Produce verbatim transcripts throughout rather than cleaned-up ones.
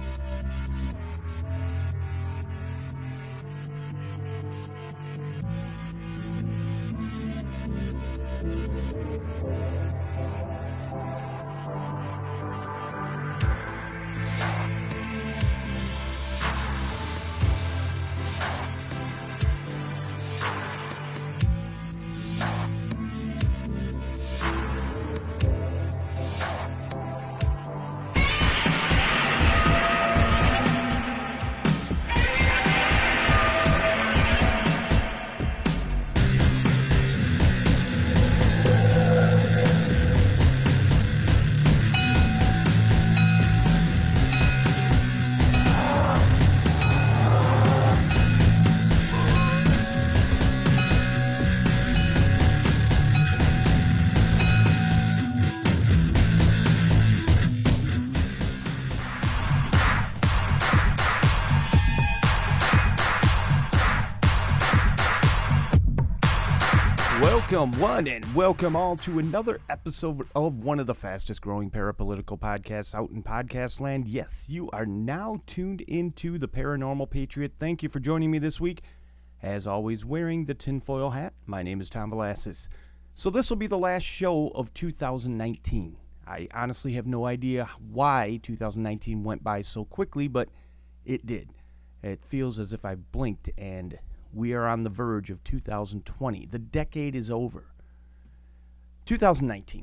Welcome, one, and welcome all to another episode of one of the fastest growing parapolitical podcasts out in podcast land. Yes, you are now tuned into the Paranormal Patriot. Thank you for joining me this week. As always, wearing the tinfoil hat, my name is Tom Velasquez. So this will be the last show of two thousand nineteen. I honestly have no idea why two thousand nineteen went by so quickly, but it did. It feels as if I blinked and we are on the verge of two thousand twenty. The decade is over. two thousand nineteen.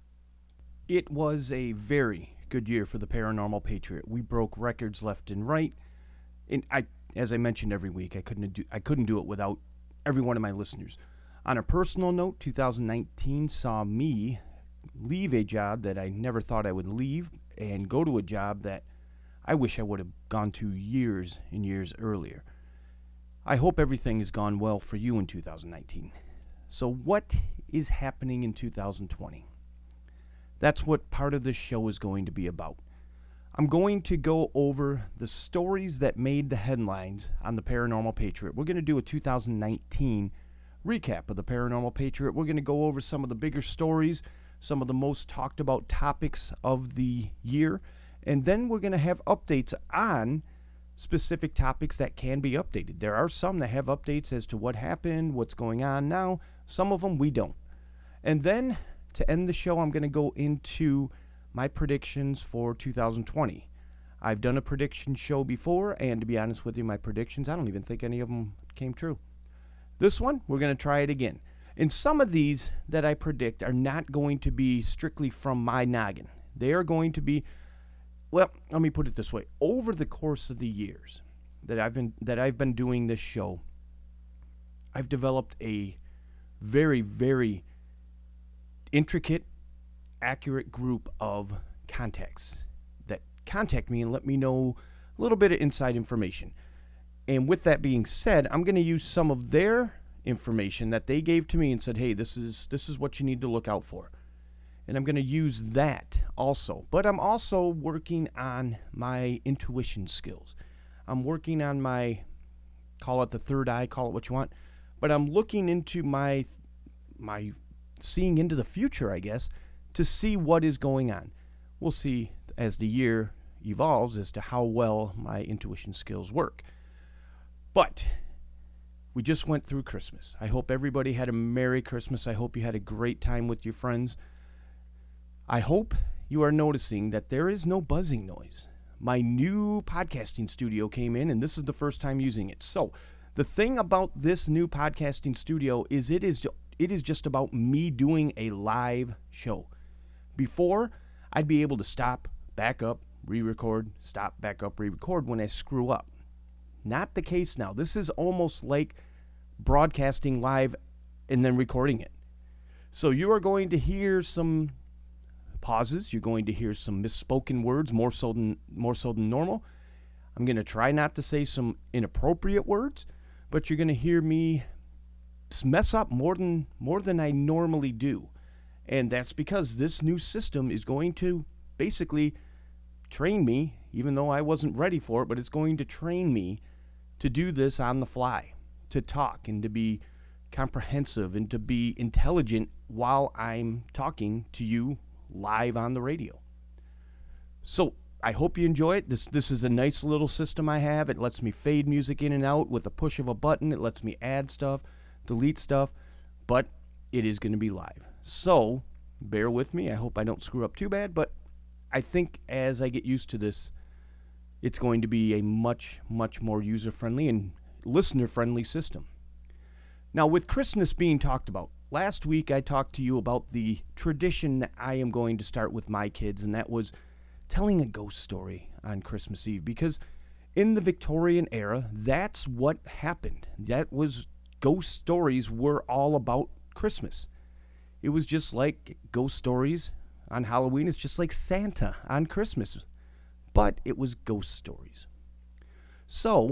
It was a very good year for the Paranormal Patriot. We broke records left and right. And I, as I mentioned every week, I couldn't do I couldn't do it without every one of my listeners. On a personal note, two thousand nineteen saw me leave a job that I never thought I would leave and go to a job that I wish I would have gone to years and years earlier. I hope everything has gone well for you in two thousand nineteen. So what is happening in two thousand twenty? That's what part of this show is going to be about. I'm going to go over the stories that made the headlines on the Paranormal Patriot. We're going to do a two thousand nineteen recap of the Paranormal Patriot. We're going to go over some of the bigger stories, some of the most talked about topics of the year, and then we're going to have updates on specific topics that can be updated. There are some that have updates as to what happened, what's going on now. Some of them we don't. And then to end the show, I'm going to go into my predictions for two thousand twenty. I've done a prediction show before, and to be honest with you, my predictions, I don't even think any of them came true. This one, we're going to try it again. And some of these that I predict are not going to be strictly from my noggin. They are going to be, well, let me put it this way. Over the course of the years that I've been that I've been doing this show, I've developed a very, very intricate, accurate group of contacts that contact me and let me know a little bit of inside information. And with that being said, I'm going to use some of their information that they gave to me and said, hey, this is this is what you need to look out for. And I'm going to use that also. But I'm also working on my intuition skills. I'm working on my, call it the third eye, call it what you want. But I'm looking into my, my seeing into the future, I guess, to see what is going on. We'll see as the year evolves as to how well my intuition skills work. But we just went through Christmas. I hope everybody had a Merry Christmas. I hope you had a great time with your friends. I hope you are noticing that there is no buzzing noise. My new podcasting studio came in, and this is the first time using it. So the thing about this new podcasting studio is it is it is just about me doing a live show. Before, I'd be able to stop, back up, re-record, stop, back up, re-record when I screw up. Not the case now. This is almost like broadcasting live and then recording it. So you are going to hear some pauses. You're going to hear some misspoken words, more so than more so than normal. I'm going to try not to say some inappropriate words, but you're going to hear me mess up more than more than I normally do. And that's because this new system is going to basically train me, even though I wasn't ready for it, but it's going to train me to do this on the fly, to talk and to be comprehensive and to be intelligent while I'm talking to you live on the radio. So I hope you enjoy it. This this is a nice little system I have. It lets me fade music in and out with a push of a button. It lets me add stuff, delete stuff, but it is going to be live. So bear with me. I hope I don't screw up too bad, but I think as I get used to this, it's going to be a much, much more user-friendly and listener-friendly system. Now, with Christmas being talked about, last week I talked to you about the tradition that I am going to start with my kids, and that was telling a ghost story on Christmas Eve, because in the Victorian era, that's what happened. That was, ghost stories were all about Christmas. It was just like ghost stories on Halloween. It's just like Santa on Christmas, but it was ghost stories. So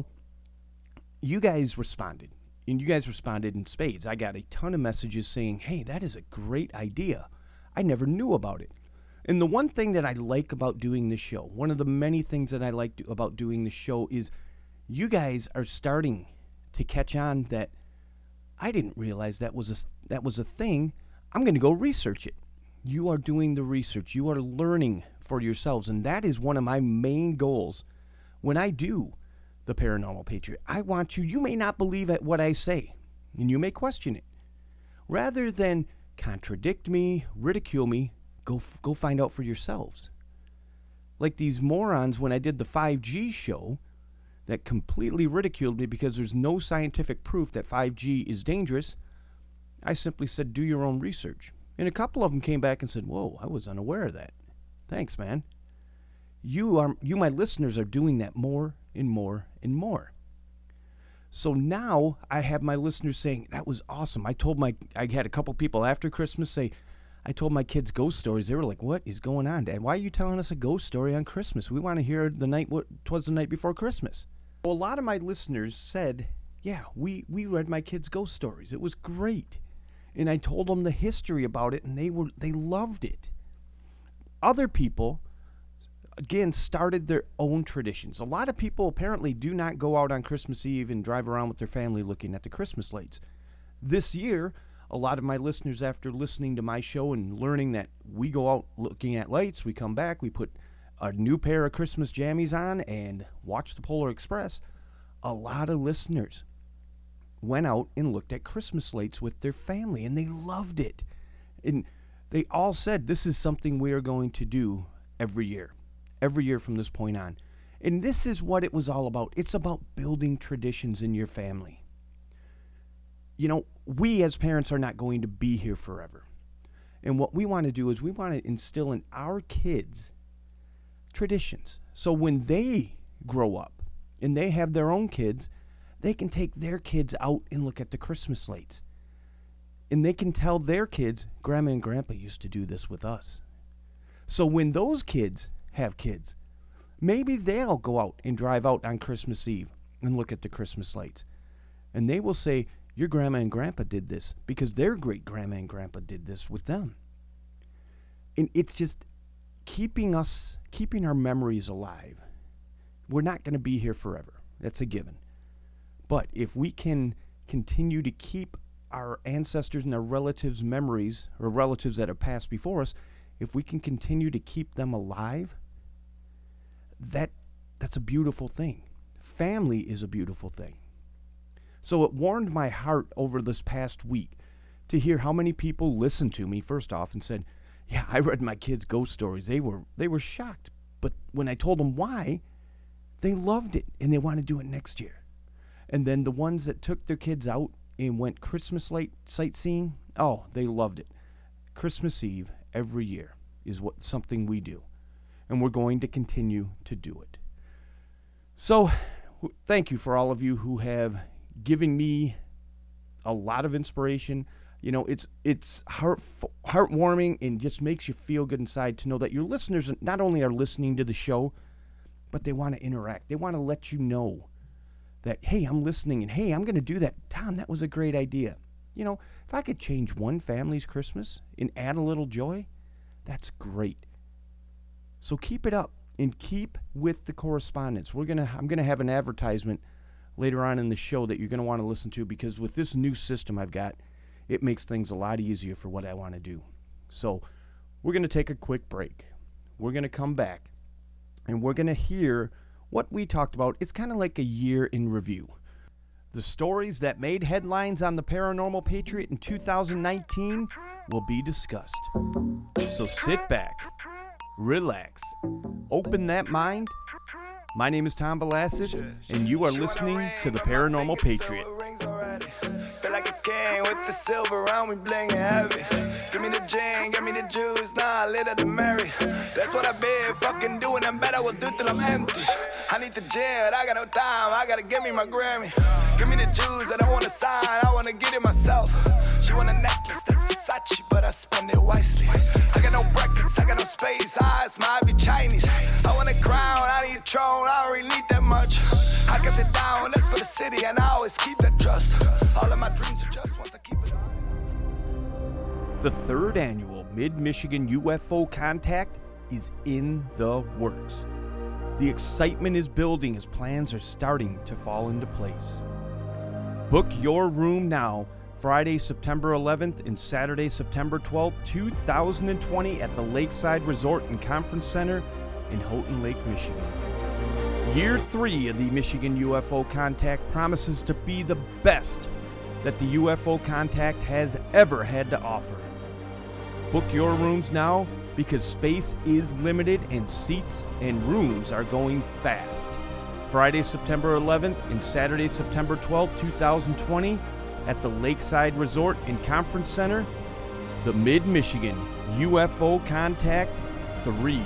you guys responded, and you guys responded in spades. I got a ton of messages saying, hey, that is a great idea. I never knew about it. And the one thing that I like about doing this show, one of the many things that I like do about doing this show, is you guys are starting to catch on that I didn't realize that was a, that was a thing. I'm going to go research it. You are doing the research. You are learning for yourselves. And that is one of my main goals when I do the Paranormal Patriot. I want you, you may not believe at what I say, and you may question it. Rather than contradict me, ridicule me, Go go find out for yourselves. Like these morons when I did the five G show that completely ridiculed me because there's no scientific proof that five G is dangerous, I simply said, do your own research. And a couple of them came back and said, whoa, I was unaware of that. Thanks, man. You, are, you my listeners, are doing that more and more and more. So now I have my listeners saying, that was awesome. I told my, I had a couple people after Christmas say, I told my kids ghost stories. They were like, what is going on, Dad? Why are you telling us a ghost story on Christmas? We want to hear the night, what twas the night before Christmas. Well, a lot of my listeners said, yeah, we, we read my kids' ghost stories. It was great. And I told them the history about it, and they were they loved it. Other people, again, started their own traditions. A lot of people apparently do not go out on Christmas Eve and drive around with their family looking at the Christmas lights. This year, a lot of my listeners, after listening to my show and learning that we go out looking at lights, we come back, we put a new pair of Christmas jammies on and watch the Polar Express, a lot of listeners went out and looked at Christmas lights with their family, and they loved it. And they all said, this is something we are going to do every year, every year from this point on. And this is what it was all about. It's about building traditions in your family. You know, we as parents are not going to be here forever. And what we want to do is we want to instill in our kids traditions. So when they grow up and they have their own kids, they can take their kids out and look at the Christmas lights. And they can tell their kids, Grandma and Grandpa used to do this with us. So when those kids have kids, maybe they'll go out and drive out on Christmas Eve and look at the Christmas lights. And they will say, your grandma and grandpa did this because their great grandma and grandpa did this with them. And it's just keeping us, keeping our memories alive. We're not going to be here forever. That's a given. But if we can continue to keep our ancestors and our relatives' memories, or relatives that have passed before us, if we can continue to keep them alive, that that's a beautiful thing. Family is a beautiful thing. So it warmed my heart over this past week to hear how many people listened to me, first off, and said, yeah, I read my kids' ghost stories. They were they were shocked. But when I told them why, they loved it, and they want to do it next year. And then the ones that took their kids out and went Christmas light sightseeing, oh, they loved it. Christmas Eve every year is what something we do, and we're going to continue to do it. So thank you for all of you who have giving me a lot of inspiration. You know, it's it's heart heartwarming and just makes you feel good inside to know that your listeners not only are listening to the show, but they want to interact. They want to let you know that, hey, I'm listening, and hey, I'm going to do that. Tom, that was a great idea. You know, if I could change one family's Christmas and add a little joy, that's great. So keep it up and keep with the correspondence. We're gonna I'm going to have an advertisement later on in the show that you're going to want to listen to, because with this new system I've got, it makes things a lot easier for what I want to do. So we're going to take a quick break. We're going to come back, and we're going to hear what we talked about. It's kind of like a year in review. The stories that made headlines on the Paranormal Patriot in two thousand nineteen will be discussed. So sit back, relax, open that mind. My name is Tom Velasquez, and you are listening to the Paranormal Patriot. Feel like a king with the silver around me blingin' heavy. Give me the gin, give me the juice, nah, I lit up the Mary. That's what I've been fucking doing, I'm better will do till I'm empty. I need the gin, I got no time, I gotta give me my Grammy. Give me the juice, I don't wanna sign, I wanna get it myself. She want a necklace, that's Versace, but I spend it wisely. I got no brackets, I got no space, eyes, my be Chinese. I want a crown, I need a throne, I don't really need that much. I kept it down, that's for the city, and I always keep that trust. All of my dreams are just once I keep it on. The third annual Mid-Michigan U F O Contact is in the works. The excitement is building as plans are starting to fall into place. Book your room now, Friday, September eleventh and Saturday, September twelfth, two thousand twenty at the Lakeside Resort and Conference Center in Houghton Lake, Michigan. Year three of the Michigan U F O Contact promises to be the best that the U F O Contact has ever had to offer. Book your rooms now because space is limited and seats and rooms are going fast. Friday, September eleventh and Saturday, September twelfth, two thousand twenty at the Lakeside Resort and Conference Center, the Mid-Michigan U F O Contact three.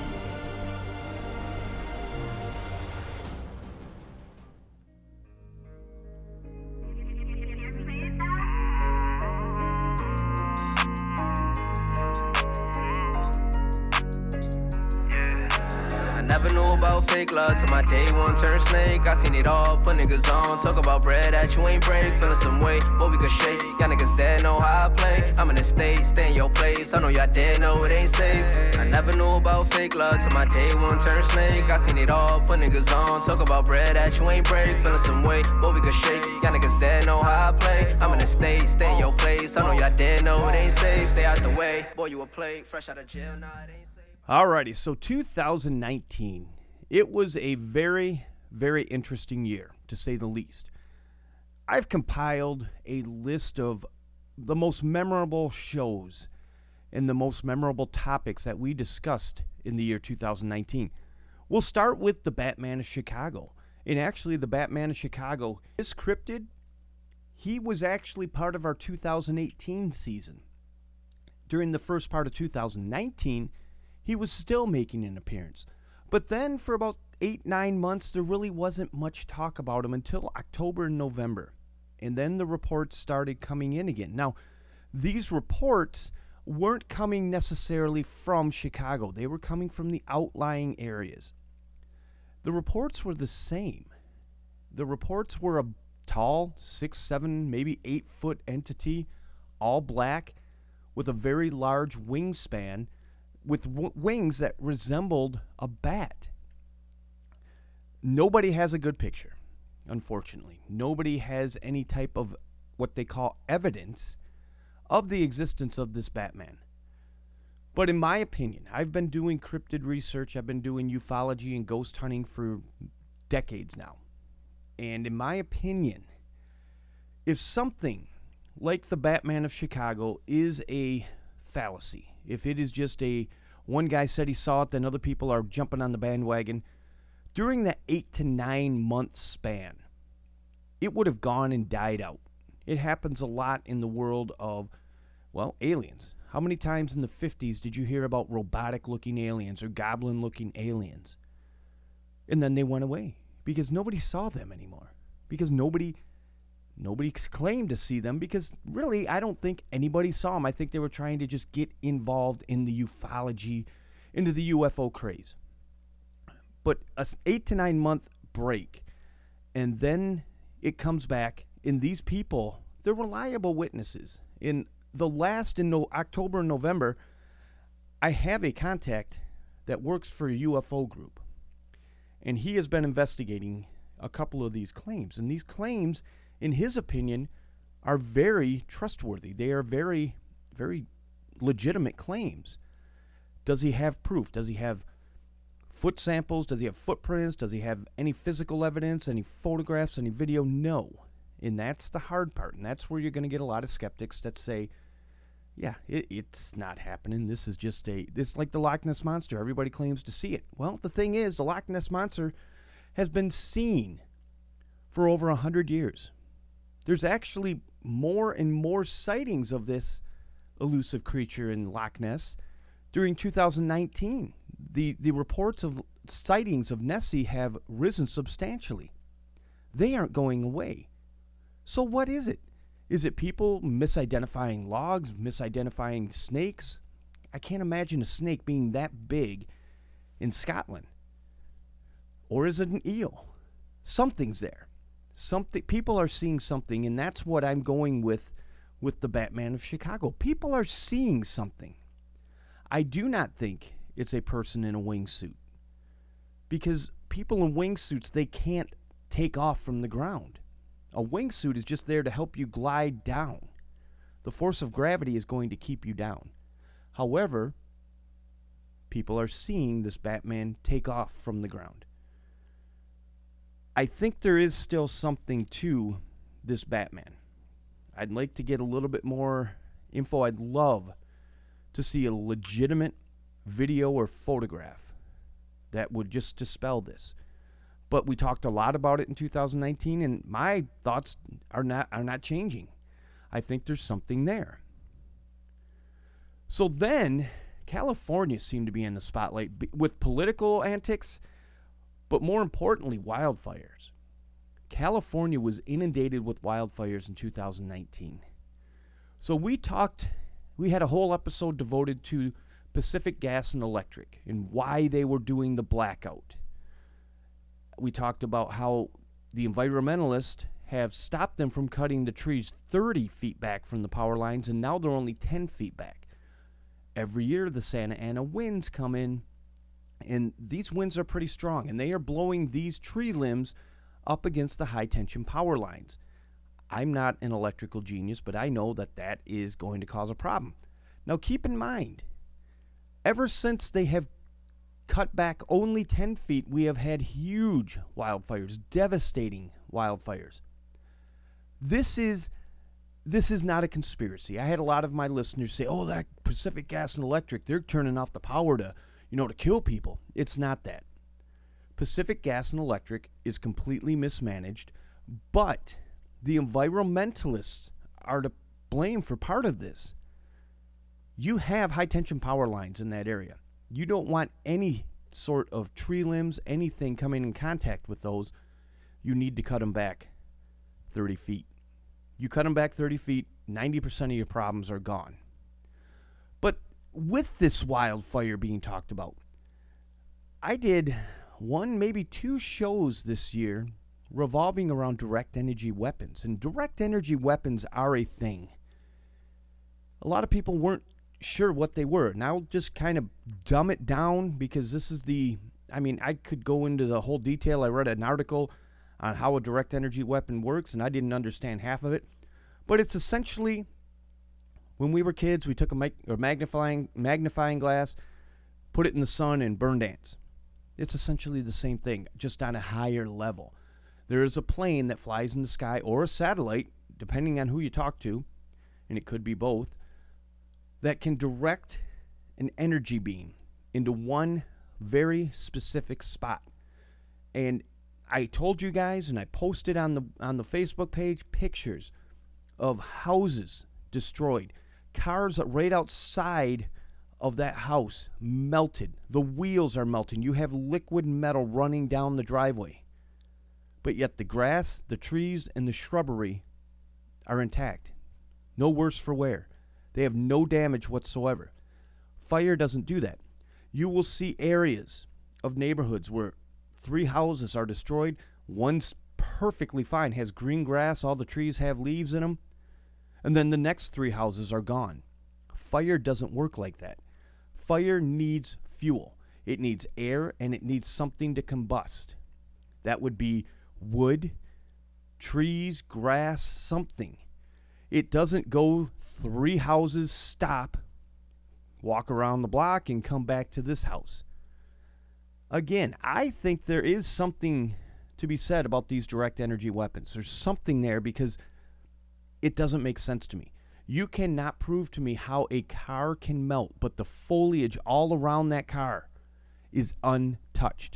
Fake love to my day one turn snake. I seen it all, put niggas on. Talk about bread that you ain't break. Feeling some way, but we could shake. Y'all niggas dead know how I play. I'm in the state, stay in your place. I know y'all dead know it ain't safe. I never knew about fake love to my day one turn snake. I seen it all, put niggas on. Talk about bread that you ain't break. Feeling some way, but we could shake. Y'all niggas dead know how I play. I'm in the state, stay in your place. I know y'all dead know it ain't safe. Stay out the way, boy you a play. Fresh out of jail, nah it ain't safe. Alrighty, so two thousand nineteen. It was a very, very interesting year, to say the least. I've compiled a list of the most memorable shows and the most memorable topics that we discussed in the year two thousand nineteen. We'll start with the Batman of Chicago. And actually, the Batman of Chicago is cryptid. He was actually part of our two thousand eighteen season. During the first part of two thousand nineteen, he was still making an appearance. But then for about eight, nine months, there really wasn't much talk about him until October and November. And then the reports started coming in again. Now, these reports weren't coming necessarily from Chicago. They were coming from the outlying areas. The reports were the same. The reports were a tall, six, seven, maybe eight foot entity, all black, with a very large wingspan, with w- wings that resembled a bat. Nobody has a good picture, unfortunately. Nobody has any type of what they call evidence of the existence of this Batman. But in my opinion, I've been doing cryptid research, I've been doing ufology and ghost hunting for decades now. And in my opinion, if something like the Batman of Chicago is a fallacy, if it is just a one guy said he saw it, then other people are jumping on the bandwagon, during that eight to nine month span, it would have gone and died out. It happens a lot in the world of, well, aliens. How many times in the fifties did you hear about robotic-looking aliens or goblin-looking aliens? And then they went away because nobody saw them anymore. Because nobody nobody claimed to see them because really I don't think anybody saw them. I think they were trying to just get involved in the ufology, into the U F O craze. But an eight to nine month break, and then it comes back, and these people, they're reliable witnesses. In the last, in no, October and November, I have a contact that works for a U F O group, and he has been investigating a couple of these claims. And these claims, in his opinion, are very trustworthy. They are very, very legitimate claims. Does he have proof? Does he have foot samples? Does he have footprints? Does he have any physical evidence, any photographs, any video? No. And that's the hard part. And that's where you're going to get a lot of skeptics that say, yeah, it, it's not happening. This is just a, it's like the Loch Ness Monster. Everybody claims to see it. Well, the thing is, the Loch Ness Monster has been seen for over one hundred years. There's actually more and more sightings of this elusive creature in Loch Ness. During two thousand nineteen, the, the reports of sightings of Nessie have risen substantially. They aren't going away. So what is it? Is it people misidentifying logs, misidentifying snakes? I can't imagine a snake being that big in Scotland. Or is it an eel? Something's there. Something. People are seeing something, and that's what I'm going with with the Batman of Chicago. People are seeing something. I do not think it's a person in a wingsuit, because people in wingsuits, they can't take off from the ground. A wingsuit is just there to help you glide down. The force of gravity is going to keep you down. However, people are seeing this Batman take off from the ground. I think there is still something to this Batman. I'd like to get a little bit more info. I'd love to see a legitimate video or photograph that would just dispel this. But we talked a lot about it in two thousand nineteen, and my thoughts are not are not changing. I think there's something there. So then, California seemed to be in the spotlight with political antics, but more importantly, wildfires. California was inundated with wildfires in two thousand nineteen. So we talked, we had a whole episode devoted to Pacific Gas and Electric and why they were doing the blackout. We talked about how the environmentalists have stopped them from cutting the trees thirty feet back from the power lines, and now they're only ten feet back. Every year the Santa Ana winds come in, and these winds are pretty strong, and they are blowing these tree limbs up against the high-tension power lines. I'm not an electrical genius, but I know that that is going to cause a problem. Now keep in mind, ever since they have cut back only ten feet, we have had huge wildfires, devastating wildfires. This is this is not a conspiracy. I had a lot of my listeners say, oh, that Pacific Gas and Electric, they're turning off the power to, you know, to kill people. It's not that. Pacific Gas and Electric is completely mismanaged, but the environmentalists are to blame for part of this. You have high-tension power lines in that area. You don't want any sort of tree limbs, anything coming in contact with those. You need to cut them back thirty feet. You cut them back thirty feet, ninety percent of your problems are gone. But with this wildfire being talked about, I did one, maybe two shows this year revolving around direct energy weapons. And direct energy weapons are a thing. A lot of people weren't sure what they were. And I'll just kind of dumb it down, because this is the, I mean, I could go into the whole detail. I read an article on how a direct energy weapon works, and I didn't understand half of it. But it's essentially, when we were kids, we took a mic- or magnifying magnifying glass, put it in the sun, and burned ants. It's essentially the same thing, just on a higher level. There is a plane that flies in the sky, or a satellite, depending on who you talk to, and it could be both, that can direct an energy beam into one very specific spot. And I told you guys, and I posted on the on the Facebook page, pictures of houses destroyed, cars right outside of that house melted. The wheels are melting. You have liquid metal running down the driveway. But yet the grass, the trees, and the shrubbery are intact. No worse for wear. They have no damage whatsoever. Fire doesn't do that. You will see areas of neighborhoods where three houses are destroyed. One's perfectly fine, has green grass, all the trees have leaves in them. And then the next three houses are gone. Fire doesn't work like that. Fire needs fuel. It needs air, and it needs something to combust. That would be wood, trees, grass, something. It doesn't go three houses, stop, walk around the block, and come back to this house. Again, I think there is something to be said about these direct energy weapons. There's something there because it doesn't make sense to me. You cannot prove to me how a car can melt, but the foliage all around that car is untouched.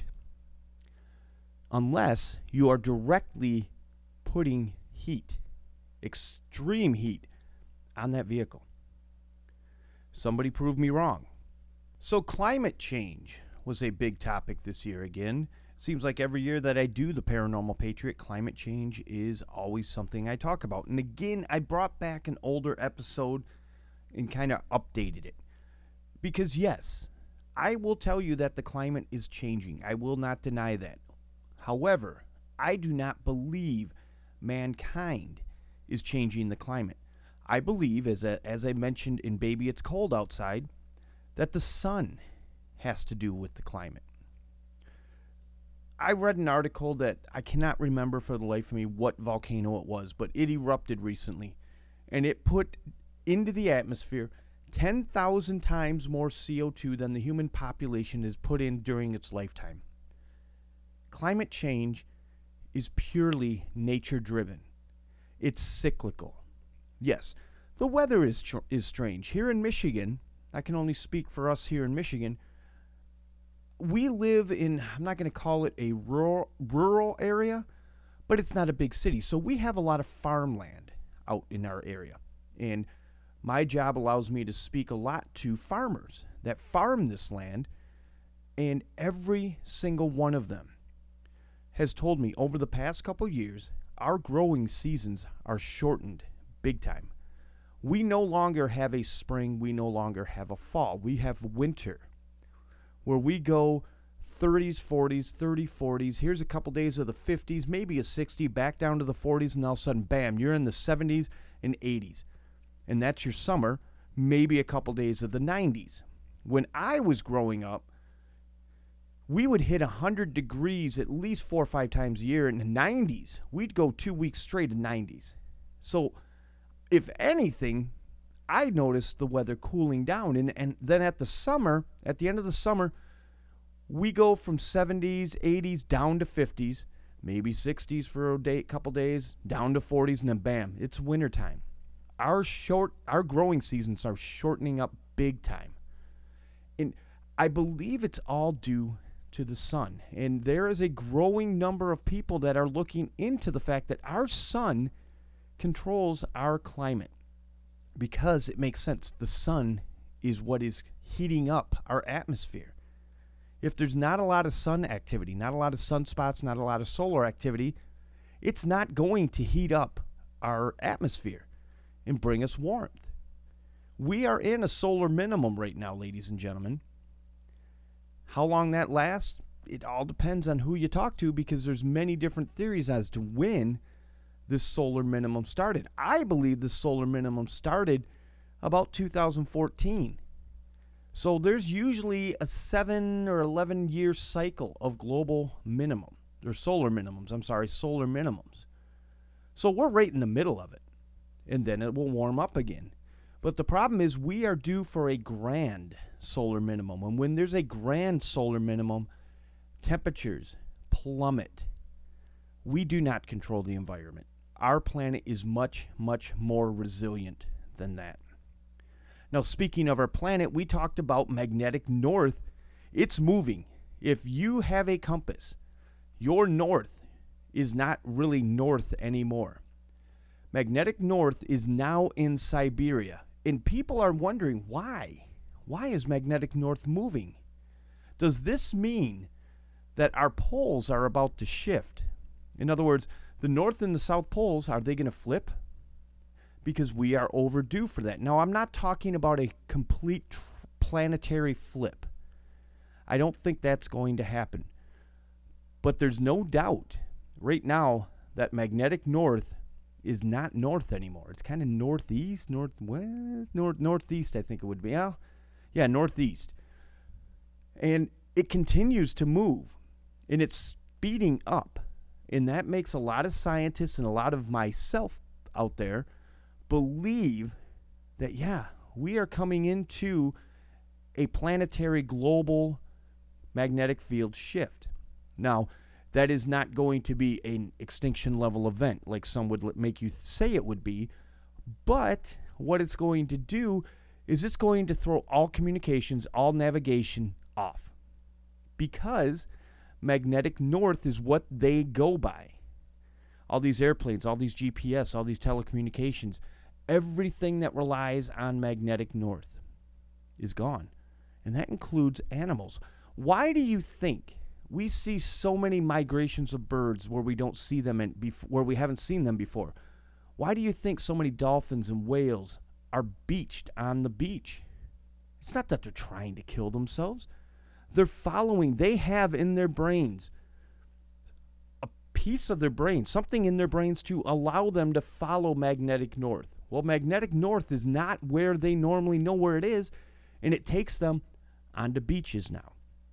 Unless you are directly putting heat, extreme heat, on that vehicle. Somebody prove me wrong. So climate change was a big topic this year again. Seems like every year that I do the Paranormal Patriot, climate change is always something I talk about. And again, I brought back an older episode and kind of updated it. Because yes, I will tell you that the climate is changing. I will not deny that. However, I do not believe mankind is changing the climate. I believe, as, a, as I mentioned in Baby It's Cold Outside, that the sun has to do with the climate. I read an article that I cannot remember for the life of me what volcano it was, but it erupted recently, and it put into the atmosphere ten thousand times more C O two than the human population has put in during its lifetime. Climate change is purely nature-driven. It's cyclical. Yes, the weather is tr- is strange. Here in Michigan, I can only speak for us here in Michigan, we live in, I'm not going to call it a rural, rural area, but it's not a big city. So we have a lot of farmland out in our area. And my job allows me to speak a lot to farmers that farm this land. And every single one of them has told me over the past couple years, our growing seasons are shortened big time. We no longer have a spring. We no longer have a fall. We have winter, where we go thirties, forties, thirty, forties. Here's a couple days of the fifties, maybe a sixty, back down to the forties, and all of a sudden, bam, you're in the seventies and eighties. And that's your summer, maybe a couple days of the nineties. When I was growing up, we would hit one hundred degrees at least four or five times a year. In the nineties, we'd go two weeks straight in nineties. So, if anything, I noticed the weather cooling down. And, and then at the summer, at the end of the summer, we go from seventies, eighties, down to fifties, maybe sixties for a day, couple days, down to forties, and then bam, it's wintertime. Our short, our growing seasons are shortening up big time. And I believe it's all due to the sun. And there is a growing number of people that are looking into the fact that our sun controls our climate. Because it makes sense. The sun is what is heating up our atmosphere. If there's not a lot of sun activity, not a lot of sunspots, not a lot of solar activity, it's not going to heat up our atmosphere and bring us warmth. We are in a solar minimum right now, ladies and gentlemen. How long that lasts, it all depends on who you talk to, because there's many different theories as to when this solar minimum started. I believe the solar minimum started about two thousand fourteen. So there's usually a seven or eleven year cycle of global minimum, or solar minimums, I'm sorry, solar minimums. So we're right in the middle of it, and then it will warm up again. But the problem is we are due for a grand solar minimum. And when there's a grand solar minimum, temperatures plummet. We do not control the environment. Our planet is much, much more resilient than that. Now, speaking of our planet, we talked about magnetic north. It's moving. If you have a compass, your north is not really north anymore. Magnetic north is now in Siberia. And people are wondering why. Why is magnetic north moving? Does this mean that our poles are about to shift? In other words, the North and the South poles, are they going to flip? Because we are overdue for that. Now, I'm not talking about a complete tr- planetary flip. I don't think that's going to happen. But there's no doubt right now that magnetic north is not north anymore. It's kind of northeast, northwest, north, northeast, I think it would be. Yeah, yeah, northeast. And it continues to move, and it's speeding up. And that makes a lot of scientists and a lot of myself out there believe that, yeah, we are coming into a planetary global magnetic field shift. Now, that is not going to be an extinction level event like some would make you say it would be, but what it's going to do is it's going to throw all communications, all navigation off, because magnetic north is what they go by. All these airplanes, all these G P S, all these telecommunications, everything that relies on magnetic north is gone. And that includes animals. Why do you think we see so many migrations of birds where we don't see them in bef- where we haven't seen them before? Why do you think so many dolphins and whales are beached on the beach? It's not that they're trying to kill themselves. They're following, they have in their brains a piece of their brain, something in their brains to allow them to follow magnetic north. Well, magnetic north is not where they normally know where it is, and it takes them onto beaches now.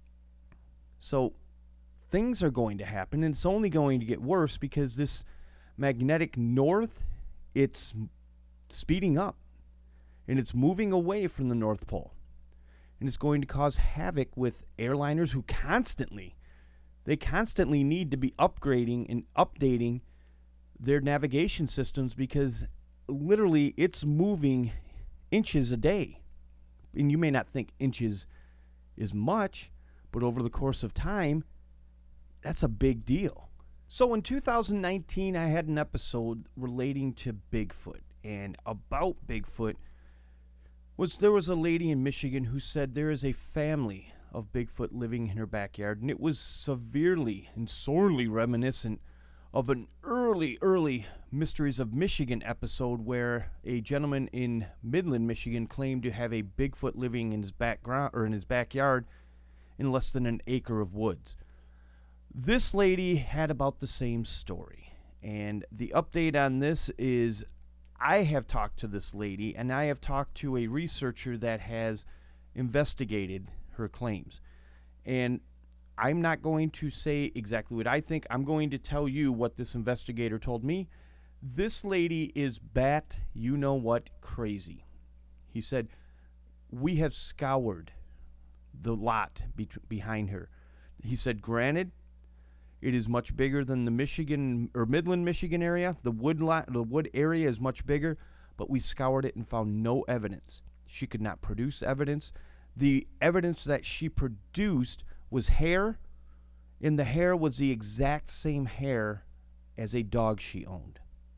So things are going to happen, and it's only going to get worse because this magnetic north, it's speeding up, and it's moving away from the North Pole. And it's going to cause havoc with airliners who constantly, they constantly need to be upgrading and updating their navigation systems because literally it's moving inches a day. And you may not think inches is much, but over the course of time, that's a big deal. So in two thousand nineteen, I had an episode relating to Bigfoot. And about Bigfoot was there was a lady in Michigan who said there is a family of Bigfoot living in her backyard. And it was severely and sorely reminiscent of an early, early Mysteries of Michigan episode where a gentleman in Midland, Michigan claimed to have a Bigfoot living in his background or in his backyard in less than an acre of woods. This lady had about the same story. And the update on this is I have talked to this lady, and I have talked to a researcher that has investigated her claims. And I'm not going to say exactly what I think. I'm going to tell you what this investigator told me. This lady is bat, you know what, crazy. He said, we have scoured the lot be- behind her. He said, granted, it is much bigger than the Michigan or Midland, Michigan area. The wood lot, the wood area is much bigger, but we scoured it and found no evidence. She could not produce evidence. The evidence that she produced was hair, and the hair was the exact same hair as a dog she owned.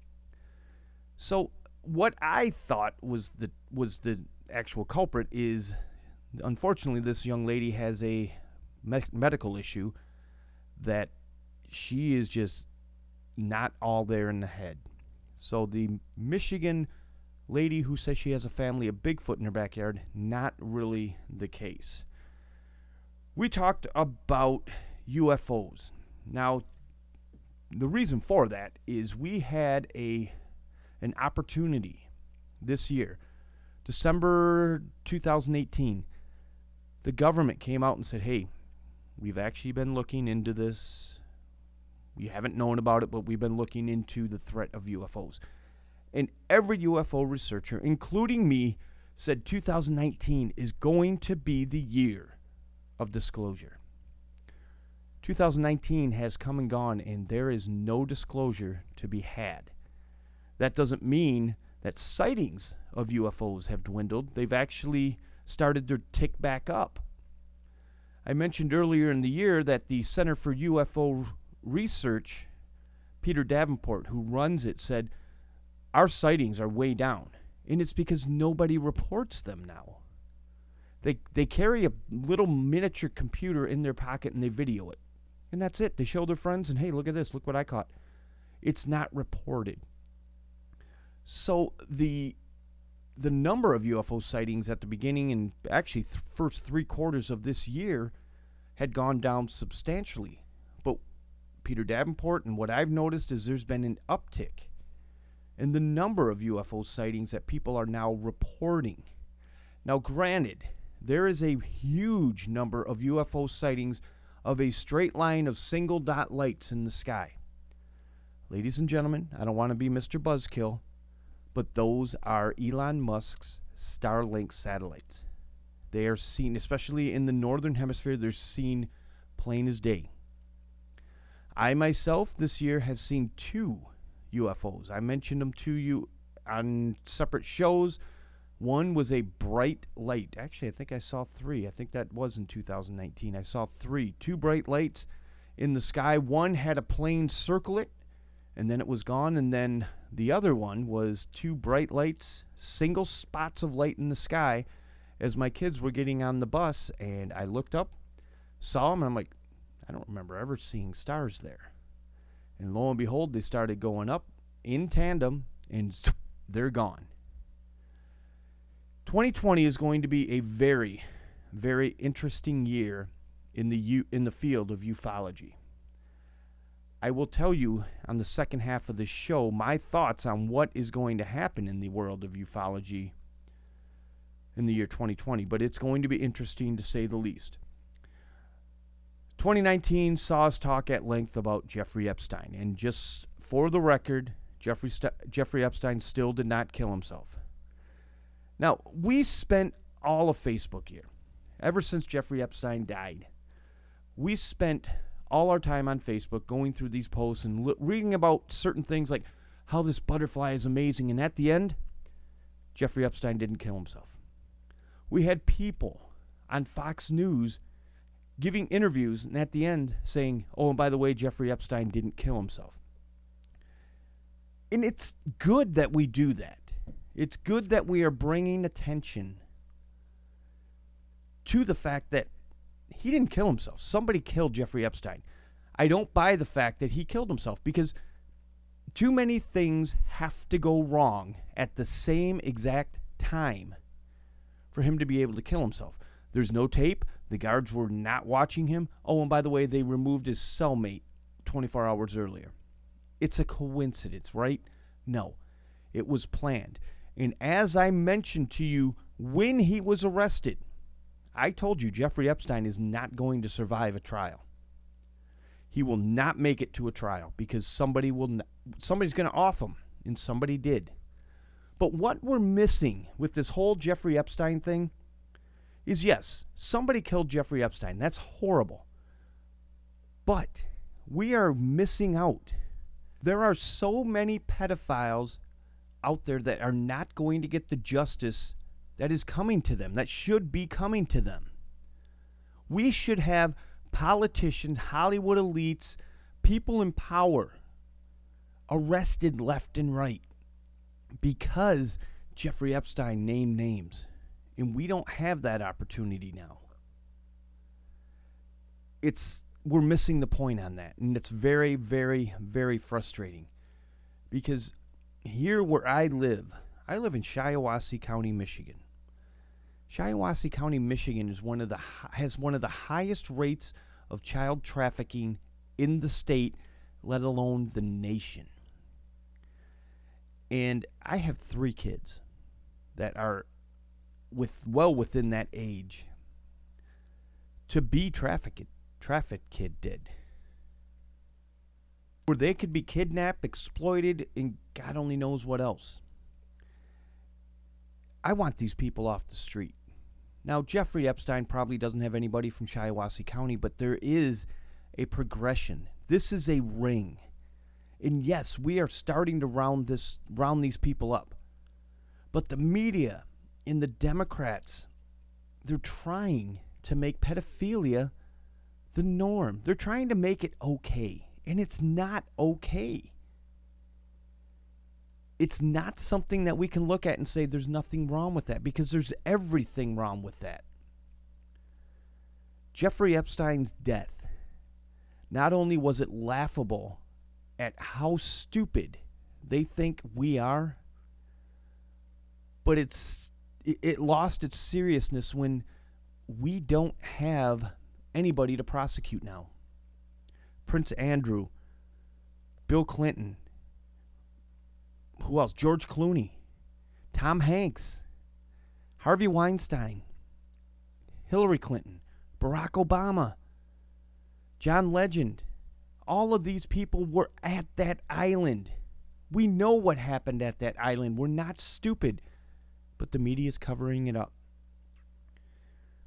So what I thought was the was the actual culprit is, unfortunately, this young lady has a me- medical issue that she is just not all there in the head. So the Michigan lady who says she has a family of Bigfoot in her backyard, not really the case. We talked about U F Os. Now, the reason for that is we had a an opportunity this year, December two thousand eighteen. The government came out and said, hey, we've actually been looking into this. We haven't known about it, but we've been looking into the threat of U F Os. And every U F O researcher, including me, said two thousand nineteen is going to be the year of disclosure. two thousand nineteen has come and gone, and there is no disclosure to be had. That doesn't mean that sightings of U F Os have dwindled. They've actually started to tick back up. I mentioned earlier in the year that the Center for U F O Research, Peter Davenport, who runs it, said, our sightings are way down. And it's because nobody reports them now. They they carry a little miniature computer in their pocket and they video it. And that's it. They show their friends and, hey, look at this. Look what I caught. It's not reported. So the the number of U F O sightings at the beginning and actually th- first three quarters of this year had gone down substantially. But Peter Davenport and what I've noticed is there's been an uptick in the number of U F O sightings that people are now reporting. Now, granted, there is a huge number of U F O sightings of a straight line of single dot lights in the sky. Ladies and gentlemen, I don't want to be Mister Buzzkill, but those are Elon Musk's Starlink satellites. They are seen, especially in the northern hemisphere, they're seen plain as day. I myself this year have seen two U F Os. I mentioned them to you on separate shows. One was a bright light. Actually, I think I saw three. I think that was in two thousand nineteen. I saw three. Two bright lights in the sky. One had a plane circle it, and then it was gone. And then the other one was two bright lights, single spots of light in the sky as my kids were getting on the bus. And I looked up, saw them, and I'm like, I don't remember ever seeing stars there. And lo and behold, they started going up in tandem, and zoop, they're gone. twenty twenty is going to be a very, very interesting year in the u- in the field of ufology. I will tell you on the second half of the show my thoughts on what is going to happen in the world of ufology in the year twenty twenty, but it's going to be interesting to say the least. twenty nineteen saw us talk at length about Jeffrey Epstein, and just for the record, Jeffrey St- Jeffrey Epstein still did not kill himself. Now, we spent all of Facebook here, ever since Jeffrey Epstein died. We spent all our time on Facebook going through these posts and lo- reading about certain things like how this butterfly is amazing, and at the end, Jeffrey Epstein didn't kill himself. We had people on Fox News giving interviews, and at the end saying, oh, and by the way, Jeffrey Epstein didn't kill himself. And it's good that we do that. It's good that we are bringing attention to the fact that he didn't kill himself. Somebody killed Jeffrey Epstein. I don't buy the fact that he killed himself, because too many things have to go wrong at the same exact time for him to be able to kill himself. There's no tape. The guards were not watching him. Oh, and by the way, they removed his cellmate twenty-four hours earlier. It's a coincidence, right? No, it was planned. And as I mentioned to you when he was arrested, I told you Jeffrey Epstein is not going to survive a trial. He will not make it to a trial because somebody will not, somebody's going to off him, and somebody did. But what we're missing with this whole Jeffrey Epstein thing is, yes, somebody killed Jeffrey Epstein. That's horrible. But we are missing out. There are so many pedophiles out there that are not going to get the justice that is coming to them, that should be coming to them. We should have politicians, Hollywood elites, people in power arrested left and right because Jeffrey Epstein named names. And we don't have that opportunity now. It's we're missing the point on that. And it's very, very, very frustrating. Because here where I live, I live in Shiawassee County, Michigan. Shiawassee County, Michigan is one of the has one of the highest rates of child trafficking in the state, let alone the nation. And I have three kids that are with well within that age to be trafficked, trafficked kid did. Where they could be kidnapped, exploited, and God only knows what else. I want these people off the street. Now, Jeffrey Epstein probably doesn't have anybody from Shiawassee County, but there is a progression. This is a ring. And yes, we are starting to round this round these people up. But the media and the Democrats, they're trying to make pedophilia the norm. They're trying to make it okay. And it's not okay. It's not something that we can look at and say there's nothing wrong with that, because there's everything wrong with that. Jeffrey Epstein's death, not only was it laughable at how stupid they think we are, but it's it, it lost its seriousness when we don't have anybody to prosecute now. Prince Andrew, Bill Clinton, who else? George Clooney, Tom Hanks, Harvey Weinstein, Hillary Clinton, Barack Obama, John Legend. All of these people were at that island. We know what happened at that island. We're not stupid, but the media is covering it up.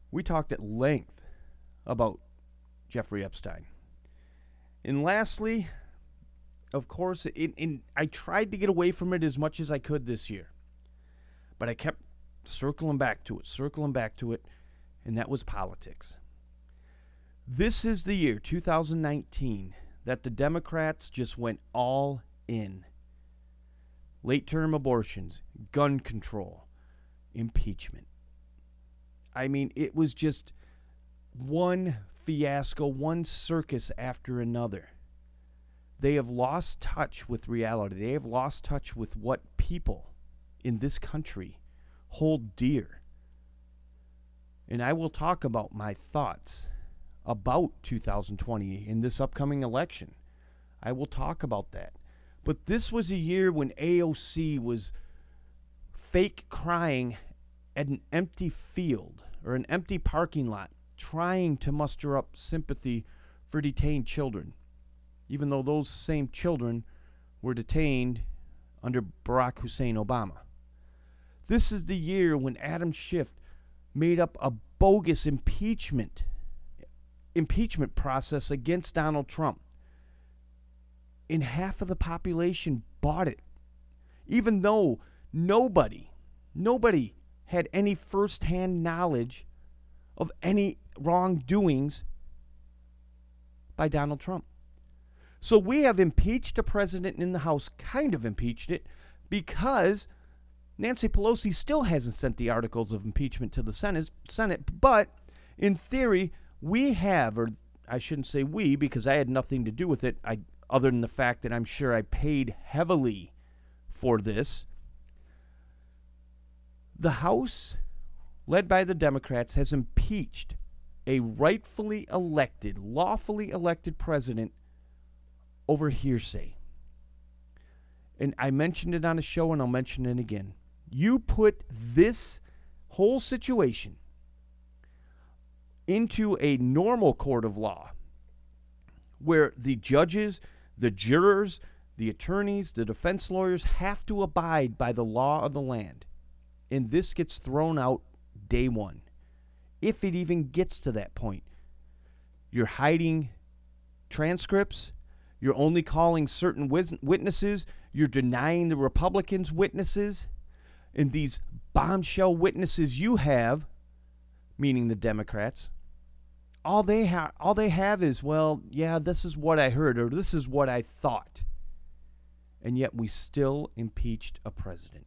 we talked at length about Jeffrey Epstein. And lastly, of course, in, in, I tried to get away from it as much as I could this year. But I kept circling back to it, circling back to it, and that was politics. This is the year, two thousand nineteen, that the Democrats just went all in. Late-term abortions, gun control, impeachment. I mean, it was just one fiasco, one circus after another. They have lost touch with reality. They have lost touch with what people in this country hold dear. And I will talk about my thoughts about two thousand twenty in this upcoming election. I will talk about that. But this was a year when A O C was fake crying at an empty field or an empty parking lot, trying to muster up sympathy for detained children, even though those same children were detained under Barack Hussein Obama. This is the year when Adam Schiff made up a bogus impeachment impeachment process against Donald Trump. And half of the population bought it, even though nobody, nobody had any firsthand knowledge of any wrongdoings by Donald Trump. So we have impeached a president in the House, kind of impeached it, because Nancy Pelosi still hasn't sent the articles of impeachment to the Senate, Senate. But in theory, we have, or I shouldn't say we, because I had nothing to do with it, I, other than the fact that I'm sure I paid heavily for this. The House, led by the Democrats, has impeached a rightfully elected, lawfully elected president over hearsay. And I mentioned it on a show, and I'll mention it again. You put this whole situation into a normal court of law where the judges, the jurors, the attorneys, the defense lawyers have to abide by the law of the land. And this gets thrown out day one, if it even gets to that point. You're hiding transcripts. You're only calling certain witnesses. You're denying the Republicans' witnesses. And these bombshell witnesses you have, meaning the Democrats, all they have, all they have is, well, yeah, this is what I heard, or this is what I thought. And yet we still impeached a president.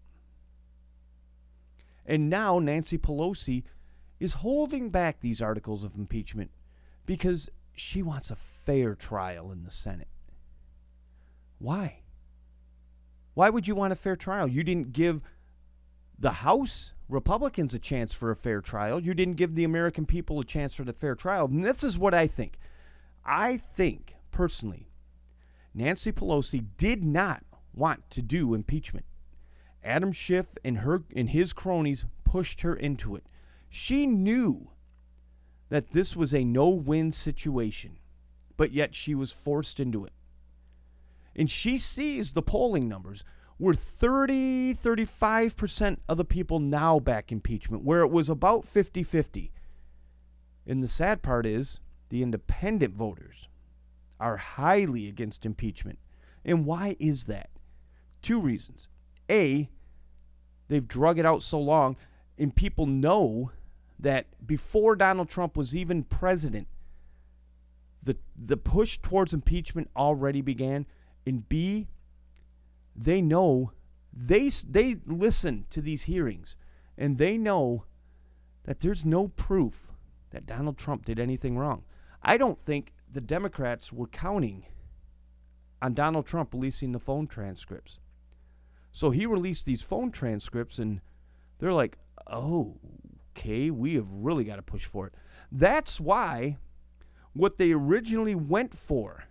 And now Nancy Pelosi is holding back these articles of impeachment because she wants a fair trial in the Senate. Why? Why would you want a fair trial? You didn't give the House Republicans a chance for a fair trial. You didn't give the American people a chance for the fair trial. And this is what I think. I think, personally, Nancy Pelosi did not want to do impeachment. Adam Schiff and her and his cronies pushed her into it. She knew that this was a no-win situation, but yet she was forced into it. And she sees the polling numbers. We're thirty, thirty-five percent of the people now back impeachment, where it was about fifty-fifty. And the sad part is the independent voters are highly against impeachment. And why is that? Two reasons. A, they've drug it out so long, and people know that before Donald Trump was even president, the the push towards impeachment already began. And B, they know, they they listen to these hearings, and they know that there's no proof that Donald Trump did anything wrong. I don't think the Democrats were counting on Donald Trump releasing the phone transcripts. So he released these phone transcripts, and they're like, oh, okay, we have really got to push for it. That's why what they originally went for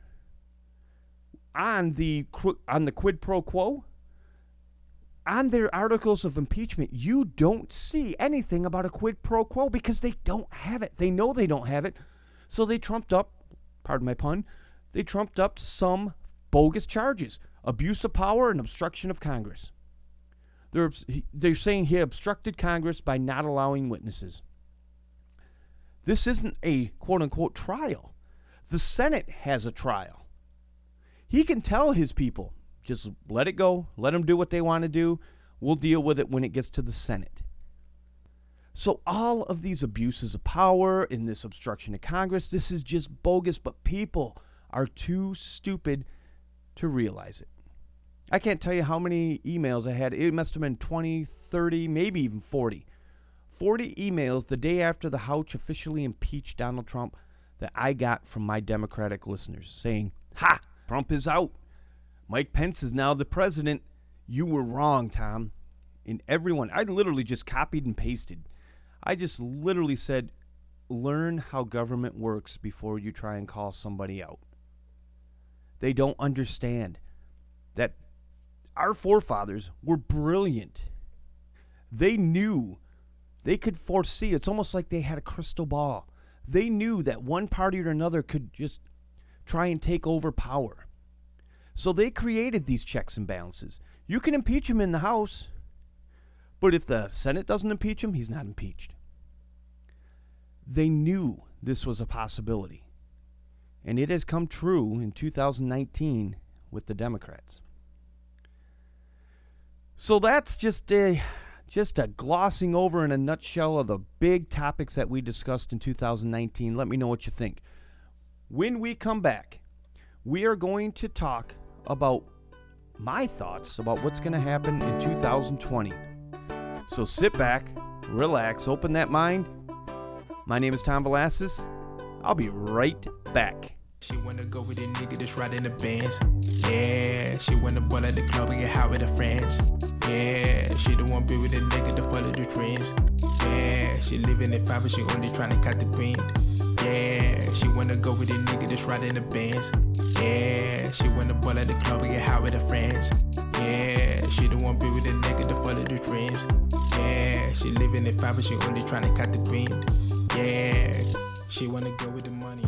on the on the quid pro quo, on their articles of impeachment, you don't see anything about a quid pro quo because they don't have it. They know they don't have it. So they trumped up, pardon my pun, they trumped up some bogus charges. Abuse of power and obstruction of Congress. They're, they're saying he obstructed Congress by not allowing witnesses. This isn't a quote-unquote trial. The Senate has a trial. He can tell his people, just let it go, let them do what they want to do. We'll deal with it when it gets to the Senate. So all of these abuses of power and this obstruction of Congress, this is just bogus, but people are too stupid to realize it. I can't tell you how many emails I had. It must have been twenty, thirty, maybe even forty. forty emails the day after the House officially impeached Donald Trump that I got from my Democratic listeners saying, ha, Trump is out. Mike Pence is now the president. You were wrong, Tom. And everyone, I literally just copied and pasted. I just literally said, learn how government works before you try and call somebody out. They don't understand that our forefathers were brilliant. They knew, they could foresee. It's almost like they had a crystal ball. They knew that one party or another could just try and take over power. So they created these checks and balances. You can impeach him in the House, but if the Senate doesn't impeach him, he's not impeached. They knew this was a possibility. And it has come true in two thousand nineteen with the Democrats. So that's just a, just a glossing over in a nutshell of the big topics that we discussed in two thousand nineteen. Let me know what you think. When we come back, we are going to talk about my thoughts about what's going to happen in two thousand twenty. So sit back, relax, open that mind. My name is Tom Velasquez. I'll be right back. She wanna go with a nigga that's riding the Benz. Yeah, she wanna ball at the club and get high with her friends. Yeah, she the one be with a nigga to follow the dreams. Yeah, she living in five but she only tryna cut the green. Yeah, she wanna go with a nigga that's riding the Benz. Yeah, she wanna ball at the club and get high with her friends. Yeah, she the one be with a nigga to follow the dreams. Yeah, she living in five but she only tryna cut the green. Yeah, she wanna go with the money.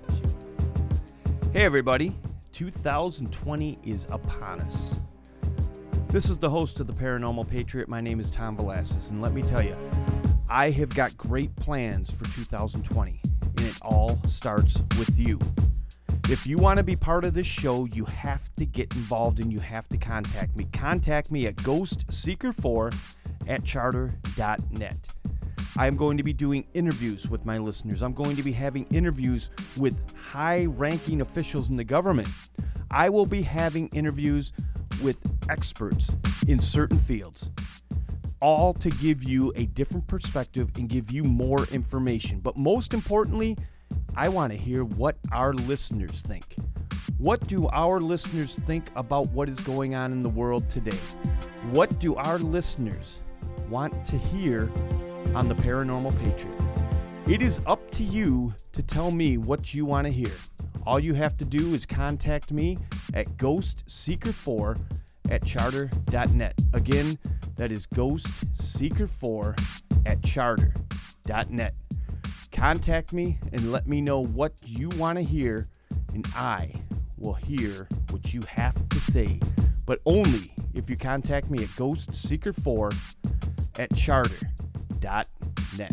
Hey everybody, two thousand twenty is upon us. This is the host of the Paranormal Patriot. My name is Tom Velasquez, and let me tell you, I have got great plans for two thousand twenty, and it all starts with you. If you want to be part of this show, you have to get involved and you have to contact me. Contact me at ghost seeker four at charter dot net. I am going to be doing interviews with my listeners. I'm going to be having interviews with high-ranking officials in the government. I will be having interviews with experts in certain fields, all to give you a different perspective and give you more information. But most importantly, I want to hear what our listeners think. What do our listeners think about what is going on in the world today? What do our listeners want to hear on the Paranormal Patriot? It is up to you to tell me what you want to hear. All you have to do is contact me at ghost seeker four at charter dot net. Again, that is ghost seeker four at charter dot net. Contact me and let me know what you want to hear, and I will hear what you have to say, but only if you contact me at ghost seeker four at charter dot net.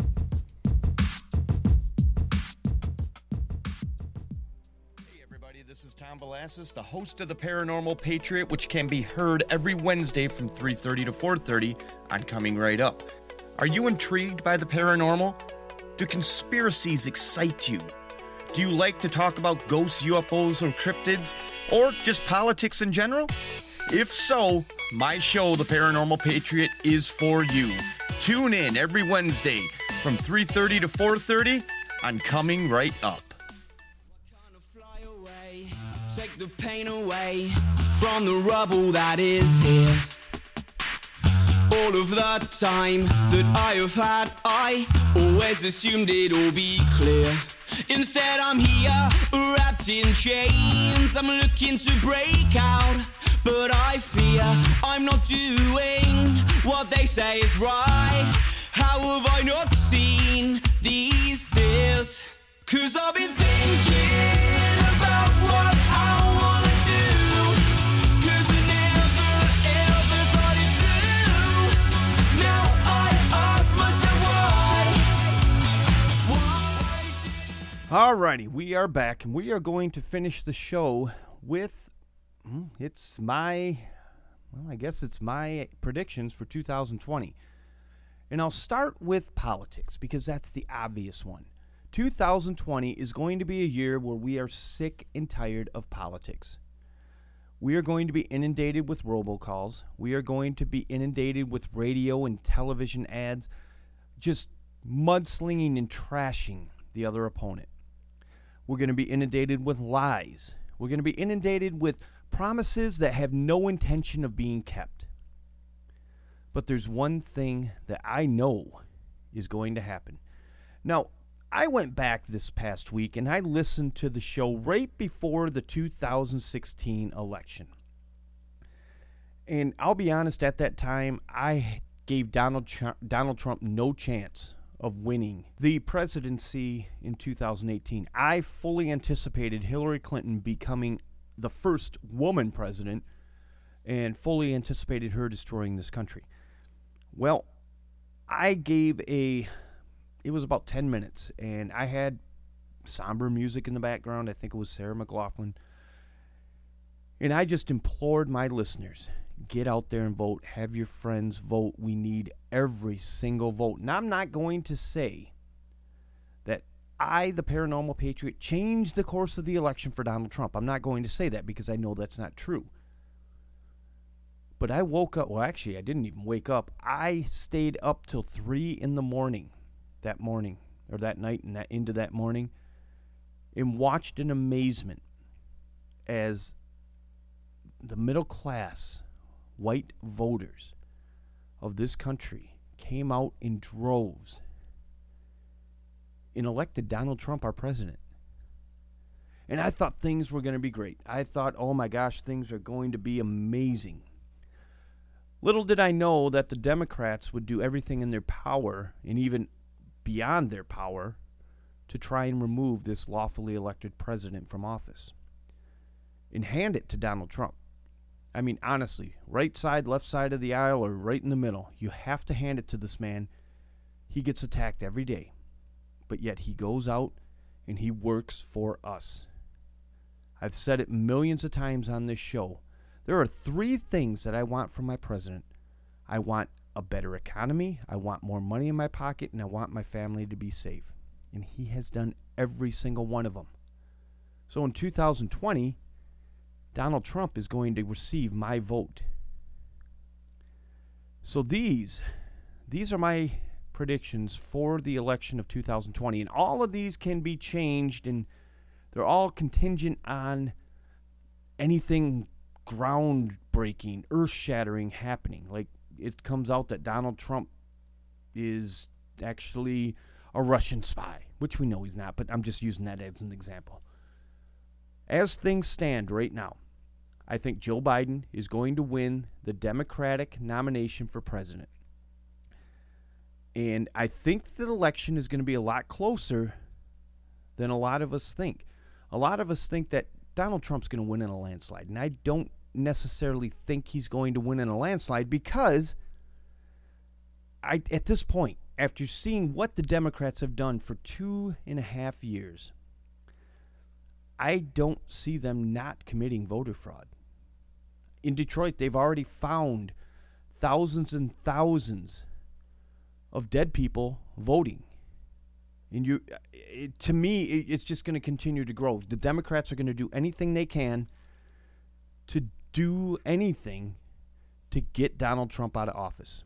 Hey everybody, this is Tom Velasquez, the host of the Paranormal Patriot, which can be heard every Wednesday from three thirty to four thirty on Coming Right Up. Are you intrigued by the paranormal? Do conspiracies excite you? Do you like to talk about ghosts, U F Os, or cryptids, or just politics in general? If so, my show, The Paranormal Patriot, is for you. Tune in every Wednesday from three thirty to four thirty on Coming Right Up. Fly away, take the pain away from the rubble that is here. All of the time that I have had, I always assumed it'd all be clear. Instead I'm here, wrapped in chains. I'm looking to break out, but I fear I'm not doing what they say is right. How have I not seen these tears? 'Cause I've been thinking about what I wanna do, 'cause I never ever thought it through. Now I ask myself why. Why? Alrighty, we are back, and we are going to finish the show with, it's my, well, I guess it's my predictions for two thousand twenty. And I'll start with politics, because that's the obvious one. two thousand twenty is going to be a year where we are sick and tired of politics. We are going to be inundated with robocalls. We are going to be inundated with radio and television ads, just mudslinging and trashing the other opponent. We're going to be inundated with lies. We're going to be inundated with promises that have no intention of being kept. But there's one thing that I know is going to happen. Now, I went back this past week and I listened to the show right before the two thousand sixteen election. And I'll be honest, at that time, I gave Donald Ch- Donald Trump no chance of winning the presidency in two thousand eighteen. I fully anticipated Hillary Clinton becoming the first woman president and fully anticipated her destroying this country. Well, I gave a, it was about ten minutes, and I had somber music in the background. I think it was Sarah McLachlan. And I just implored my listeners, get out there and vote. Have your friends vote. We need every single vote. And I'm not going to say that I, the Paranormal Patriot, changed the course of the election for Donald Trump. I'm not going to say that because I know that's not true. But I woke up, well, actually, I didn't even wake up. I stayed up till three in the morning that morning, or that night and that into that morning, and watched in amazement as the middle class white voters of this country came out in droves and elected Donald Trump our president. And I thought things were going to be great. I thought, oh my gosh, things are going to be amazing. Little did I know that the Democrats would do everything in their power, and even beyond their power, to try and remove this lawfully elected president from office and hand it to Donald Trump. I mean, honestly, right side, left side of the aisle, or right in the middle, you have to hand it to this man. He gets attacked every day, but yet he goes out and he works for us. I've said it millions of times on this show. There are three things that I want from my president. I want a better economy, I want more money in my pocket, and I want my family to be safe. And he has done every single one of them. So in two thousand twenty, Donald Trump is going to receive my vote. So these, these are my predictions for the election of two thousand twenty. And all of these can be changed, and they're all contingent on anything groundbreaking, earth-shattering happening. Like, it comes out that Donald Trump is actually a Russian spy, which we know he's not, but I'm just using that as an example. As things stand right now, I think Joe Biden is going to win the Democratic nomination for president. And I think the election is going to be a lot closer than a lot of us think. A lot of us think that Donald Trump's going to win in a landslide, and I don't necessarily think he's going to win in a landslide because I, at this point, after seeing what the Democrats have done for two and a half years, I don't see them not committing voter fraud. In Detroit, they've already found thousands and thousands of dead people voting. And you, it, to me, it, it's just going to continue to grow. The Democrats are going to do anything they can to do anything to get Donald Trump out of office.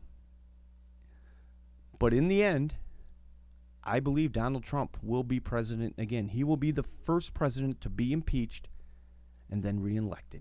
But in the end, I believe Donald Trump will be president again. He will be the first president to be impeached and then reelected.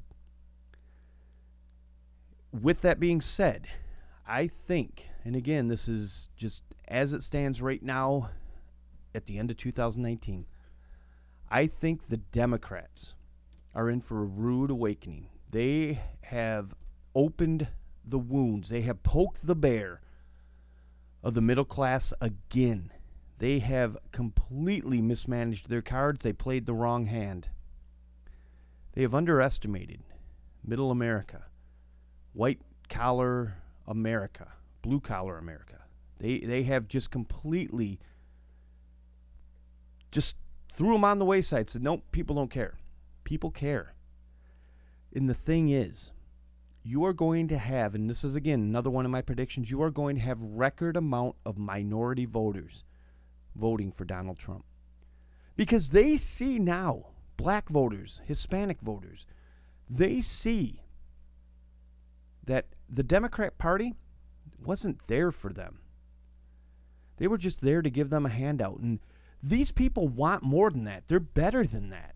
With that being said, I think, and again, this is just as it stands right now at the end of two thousand nineteen, I think the Democrats are in for a rude awakening. They have opened the wounds. They have poked the bear of the middle class again. They have completely mismanaged their cards. They played the wrong hand. They have underestimated middle America, white-collar America, blue-collar America. They they have just completely just threw them on the wayside, said, nope, people don't care. People care. And the thing is, you are going to have, and this is, again, another one of my predictions, you are going to have record amount of minority voters voting for Donald Trump. Because they see now, black voters, Hispanic voters, they see that the Democrat Party wasn't there for them. They were just there to give them a handout. And these people want more than that. They're better than that.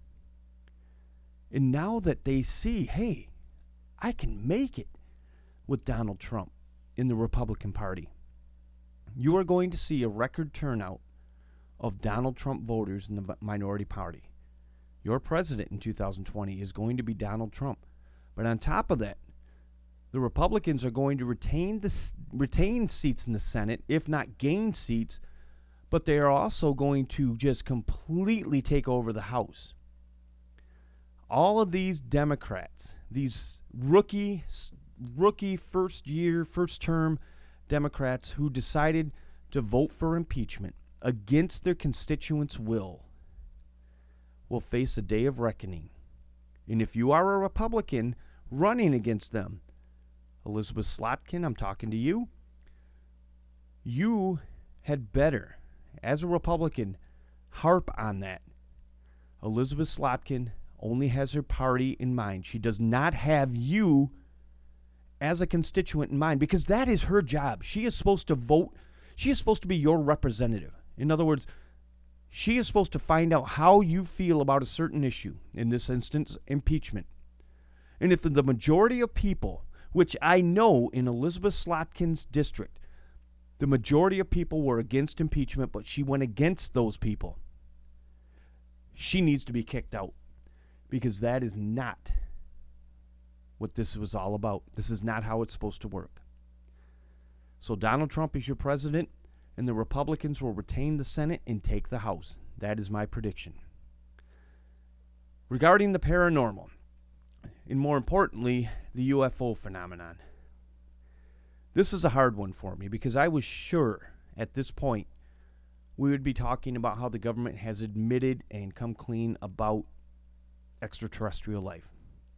And now that they see, hey, I can make it with Donald Trump in the Republican Party, you are going to see a record turnout of Donald Trump voters in the minority party. Your president in two thousand twenty is going to be Donald Trump. But on top of that, the Republicans are going to retain the retain seats in the Senate, if not gain seats, but they are also going to just completely take over the House. All of these Democrats, these rookie, rookie first year, first term Democrats who decided to vote for impeachment against their constituents' will, will face a day of reckoning. And if you are a Republican running against them, Elizabeth Slotkin, I'm talking to you, you had better, as a Republican, harp on that. Elizabeth Slotkin only has her party in mind. She does not have you as a constituent in mind, because that is her job. She is supposed to vote. She is supposed to be your representative. In other words, she is supposed to find out how you feel about a certain issue, in this instance, impeachment. And if the majority of people, which I know in Elizabeth Slotkin's district, the majority of people were against impeachment, but she went against those people, she needs to be kicked out, because that is not what this was all about. This is not how it's supposed to work. So Donald Trump is your president, and the Republicans will retain the Senate and take the House. That is my prediction. Regarding the paranormal, and more importantly, the U F O phenomenon, this is a hard one for me, because I was sure at this point we would be talking about how the government has admitted and come clean about extraterrestrial life.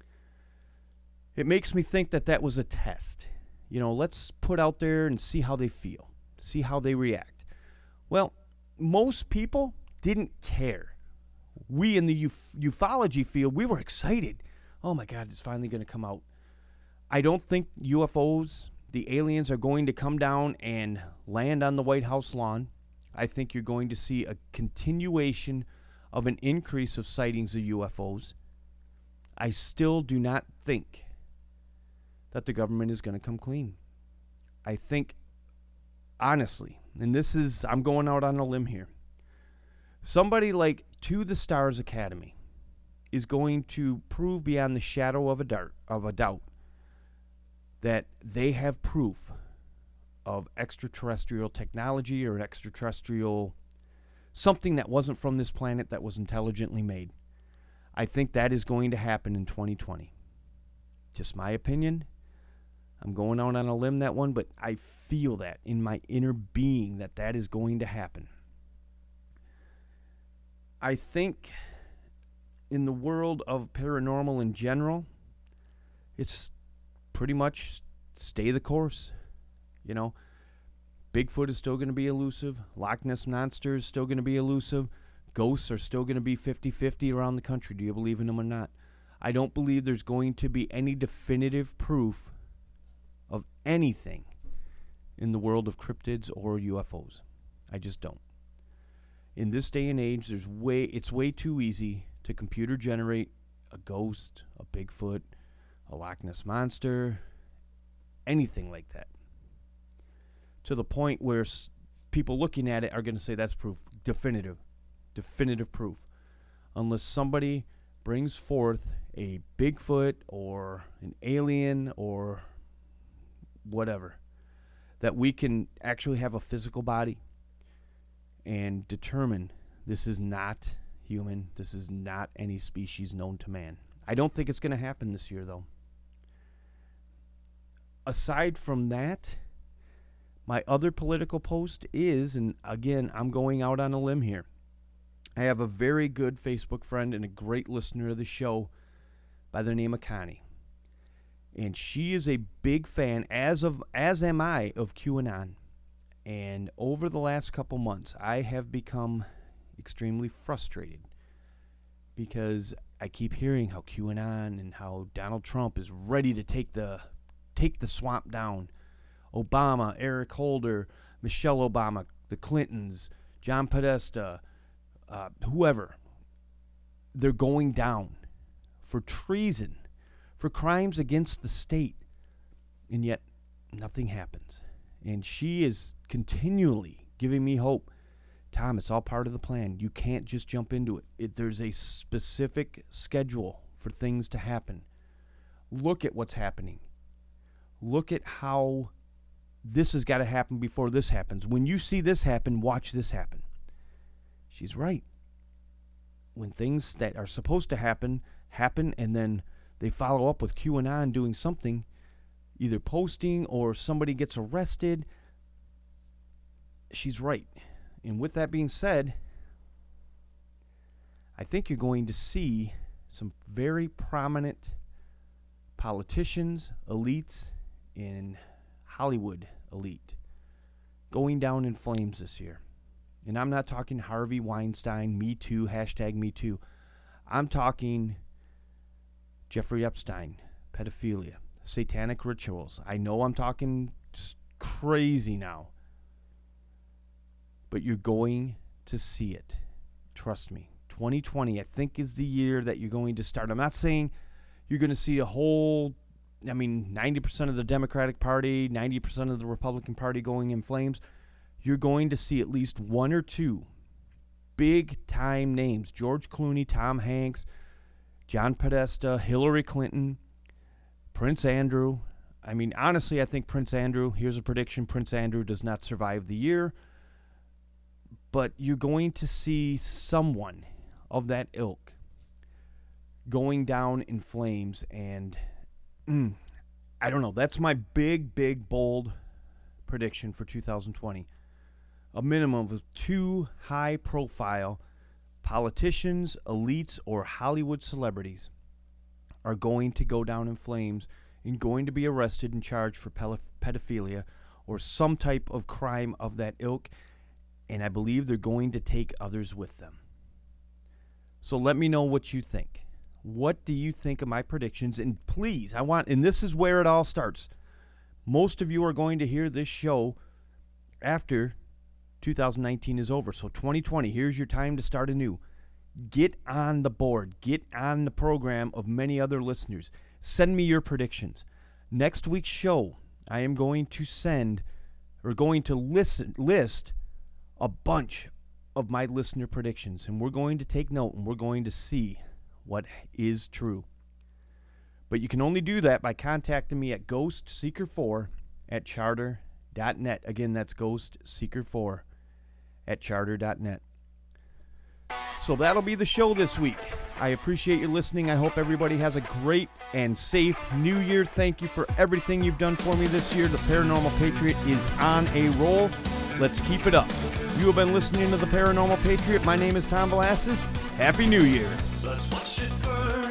It makes me think that that was a test. You know, let's put out there and see how they feel, see how they react. Well, most people didn't care. We in the uf- ufology field, we were excited. Oh my God, it's finally going to come out. I don't think U F Os, the aliens, are going to come down and land on the White House lawn. I think you're going to see a continuation of an increase of sightings of U F Os. I still do not think that the government is going to come clean. I think, honestly, and this is, I'm going out on a limb here, somebody like To the Stars Academy is going to prove beyond the shadow of a dart, of a doubt, that they have proof of extraterrestrial technology or extraterrestrial something that wasn't from this planet that was intelligently made. I think that is going to happen in twenty twenty. Just my opinion. I'm going out on a limb that one, but I feel that in my inner being that that is going to happen. I think in the world of paranormal in general, it's pretty much stay the course. You know, Bigfoot is still going to be elusive. Loch Ness Monster is still going to be elusive. Ghosts are still going to be fifty-fifty around the country. Do you believe in them or not? I don't believe there's going to be any definitive proof of anything in the world of cryptids or U F Os. I just don't. In this day and age, there's way it's way too easy to computer generate a ghost, a Bigfoot, a Loch Ness Monster, anything like that. To the point where s- people looking at it are going to say that's proof, definitive, definitive proof. Unless somebody brings forth a Bigfoot or an alien or whatever, that we can actually have a physical body and determine this is not human, this is not any species known to man. I don't think it's going to happen this year, though. Aside from that, my other political post is, and again, I'm going out on a limb here, I have a very good Facebook friend and a great listener of the show by the name of Connie. And she is a big fan, as of as am I, of QAnon. And over the last couple months, I have become extremely frustrated because I keep hearing how QAnon and how Donald Trump is ready to take the take the swamp down. Obama, Eric Holder, Michelle Obama, the Clintons, John Podesta, uh, whoever, they're going down for treason, for crimes against the state, and yet nothing happens. And she is continually giving me hope. Tom, it's all part of the plan. You can't just jump into it. it. There's a specific schedule for things to happen. Look at what's happening. Look at how this has got to happen before this happens. When you see this happen, watch this happen. She's right. When things that are supposed to happen, happen, and then they follow up with QAnon doing something, either posting or somebody gets arrested, she's right. And with that being said, I think you're going to see some very prominent politicians, elites, and Hollywood elite going down in flames this year. And I'm not talking Harvey Weinstein, Me Too, hashtag Me Too. I'm talking Jeffrey Epstein, pedophilia, satanic rituals. I know I'm talking crazy now, but you're going to see it. Trust me. twenty twenty, I think, is the year that you're going to start. I'm not saying you're going to see a whole, I mean, ninety percent of the Democratic Party, ninety percent of the Republican Party going in flames. You're going to see at least one or two big-time names. George Clooney, Tom Hanks, John Podesta, Hillary Clinton, Prince Andrew. I mean, honestly, I think Prince Andrew, here's a prediction, Prince Andrew does not survive the year. But you're going to see someone of that ilk going down in flames. And mm, I don't know. That's my big, big, bold prediction for two thousand twenty. A minimum of two high-profile politicians, elites, or Hollywood celebrities are going to go down in flames and going to be arrested and charged for pedophilia or some type of crime of that ilk. And I believe they're going to take others with them. So let me know what you think. What do you think of my predictions? And please, I want, and this is where it all starts. Most of you are going to hear this show after two thousand nineteen is over. So twenty twenty, here's your time to start anew. Get on the board. Get on the program of many other listeners. Send me your predictions. Next week's show, I am going to send, or going to listen, list a bunch of my listener predictions. And we're going to take note and we're going to see what is true. But you can only do that by contacting me at ghost seeker four at charter dot net. Again, that's ghost seeker four at charter dot net. So that'll be the show this week. I appreciate you listening. I hope everybody has a great and safe new year. Thank you for everything you've done for me this year. The Paranormal Patriot is on a roll. Let's keep it up. You have been listening to The Paranormal Patriot. My name is Tom Velasquez. Happy New Year. Let's watch it burn.